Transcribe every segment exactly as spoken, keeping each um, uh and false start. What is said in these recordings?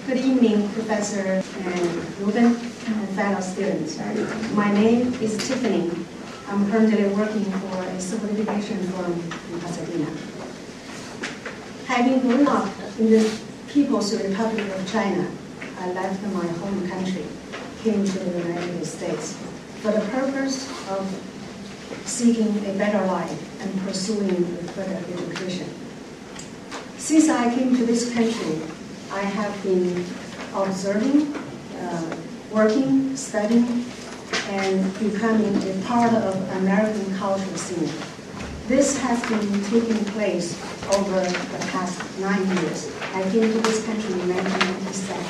Good evening, Professor and Ruben and fellow students. My name is Tiffany. I'm currently working for a civil litigation firm in Pasadena. Having grown up in the People's Republic of China, I left my home country, came to the United States for the purpose of seeking a better life and pursuing further education. Since I came to this country, I have been observing, uh, working, studying, and becoming a part of American cultural scene. This has been taking place over the past nine years. I came to this country in nineteen ninety-seven.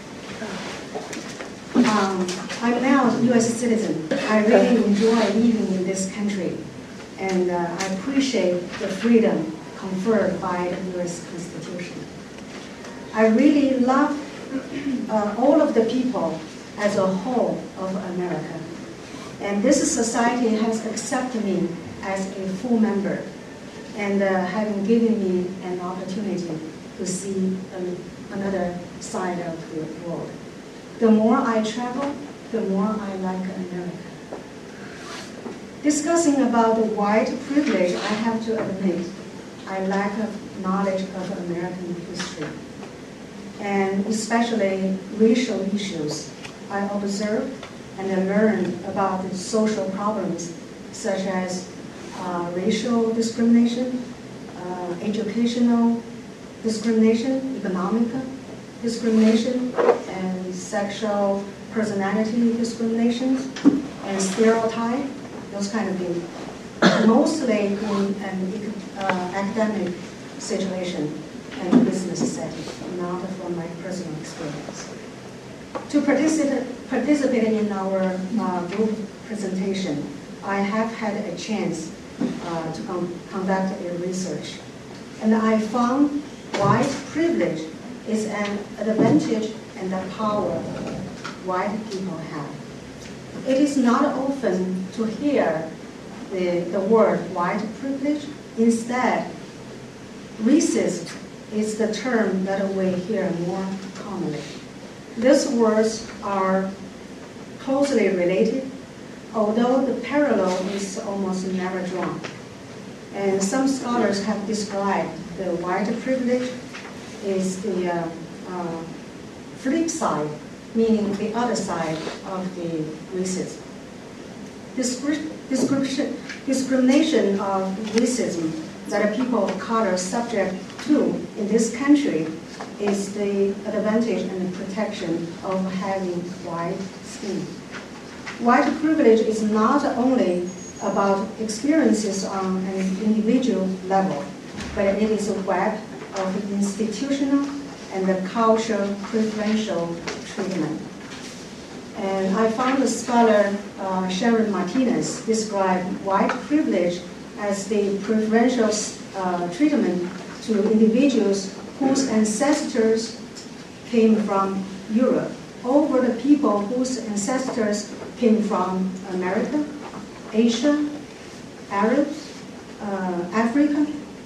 Um, I'm now a U S citizen. I really enjoy living in this country, and uh, I appreciate the freedom conferred by the U S Constitution. I really love uh, all of the people as a whole of America. And this society has accepted me as a full member and uh, having given me an opportunity to see um, another side of the world. The more I travel, the more I like America. Discussing about the white privilege, I have to admit, I lack of knowledge of American history, and especially racial issues. I observed and I learned about the social problems such as uh, racial discrimination, uh, educational discrimination, economic discrimination, and sexual personality discrimination, and stereotype, those kind of things. Mostly in an uh, academic situation and business setting, not from my personal experience. To participate, participate in our uh, group presentation, I have had a chance uh, to com conduct a research. And I found white privilege is an advantage and a power white people have. It is not often to hear the, the word white privilege. Instead, racist is the term that we hear more commonly. These words are closely related, although the parallel is almost never drawn. And some scholars have described the white privilege is the uh, uh, flip side, meaning the other side of the racism. Description, discrimination of racism that people of color are subject to in this country is the advantage and the protection of having white skin. White privilege is not only about experiences on an individual level, but it is a web of institutional and the cultural preferential treatment. And I found the scholar uh, Sharon Martinez described white privilege as the preferential uh, treatment to individuals whose ancestors came from Europe over the people whose ancestors came from America, Asia, Arabs, uh, Africa,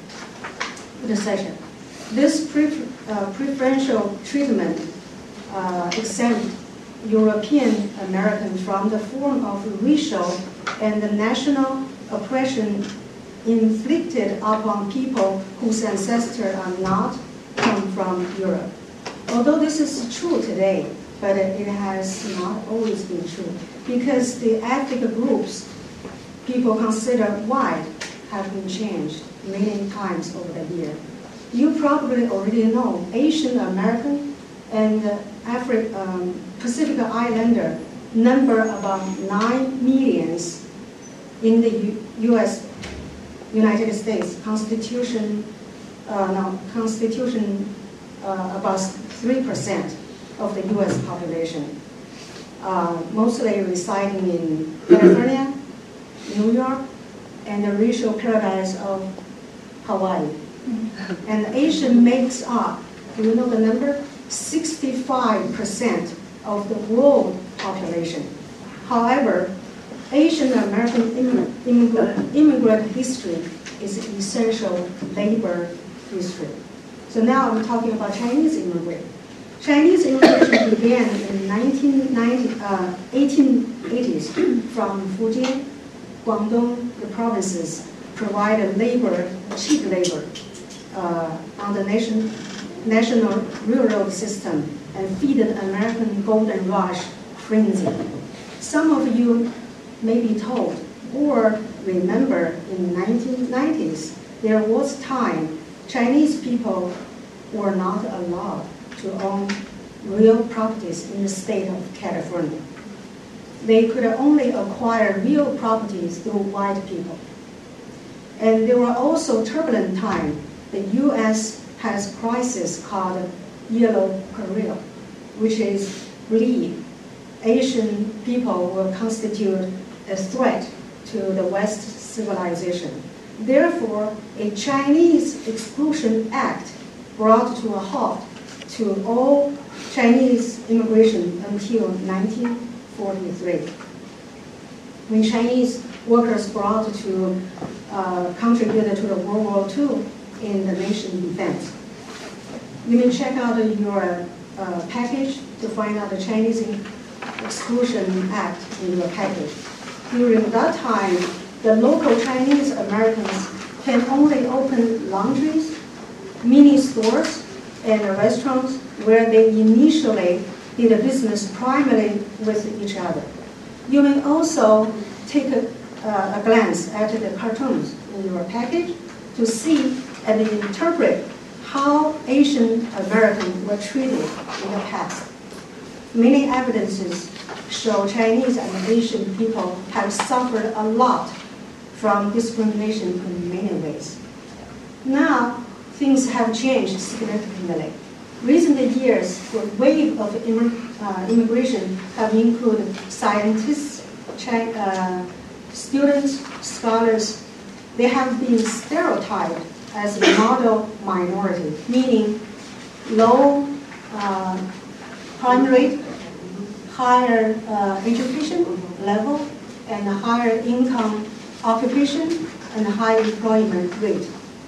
et cetera. This pre uh, preferential treatment uh, exempt European Americans from the form of racial and national oppression inflicted upon people whose ancestors are not come from Europe. Although this is true today, but it has not always been true, because the ethnic groups people consider white have been changed many times over the year. You probably already know Asian American and Afri um, Pacific Islander number about nine millions in the U U.S. United States Constitution. Uh, no, Constitution uh, about three percent of the U S population, uh, mostly residing in California, New York, and the racial paradise of Hawaii. Mm-hmm. And Asian makes up, do you know the number? sixty-five percent of the world population. However, Asian American immigrant, immigrant history is essential labor history. So now I'm talking about Chinese immigrant. Chinese immigration began in nineteen ninety, uh, eighteen eighties from Fujian, Guangdong, the provinces, provided labor, cheap labor, uh, on the nation, national railroad system and feed the American Golden Rush frenzy. Some of you may be told or remember in the nineteen nineties, there was time Chinese people were not allowed to own real properties in the state of California. They could only acquire real properties through white people. And there were also turbulent times. The U S has crisis called Yellow Peril, which is believed Asian people will constitute a threat to the West civilization. Therefore, a Chinese Exclusion Act brought to a halt to all Chinese immigration until nineteen forty-three, when Chinese workers brought to uh, contributed to the World War Two in the nation defense. You may check out your uh, package to find out the Chinese Exclusion Act in your package. During that time, the local Chinese Americans can only open laundries, mini stores, and restaurants where they initially did a business primarily with each other. You may also take a, uh, a glance at the cartoons in your package to see and interpret how Asian Americans were treated in the past. Many evidences show Chinese and Asian people have suffered a lot from discrimination in many ways. Now, things have changed significantly. Recent years, the wave of imm uh, immigration have included scientists, uh, students, scholars. They have been stereotyped as a model minority, meaning low uh, crime rate, higher uh, education level, and higher income occupation, and high employment rate.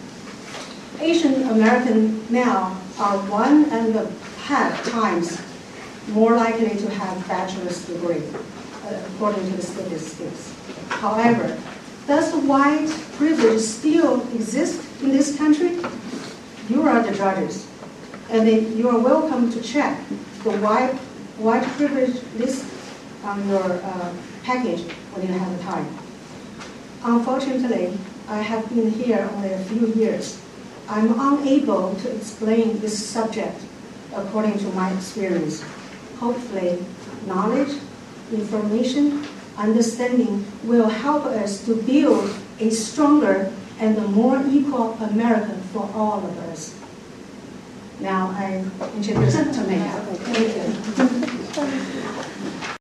Asian Americans now are one and a half times more likely to have bachelor's degree, uh, according to the statistics. However, does white privilege still exist in this country? You are the judges, and then you are welcome to check the white, white privilege list on your uh, package when you have time. Unfortunately, I have been here only a few years. I'm unable to explain this subject according to my experience. Hopefully, knowledge, information, understanding will help us to build a stronger and a more equal America for all of us. Now I introduce Tameka. Thank you.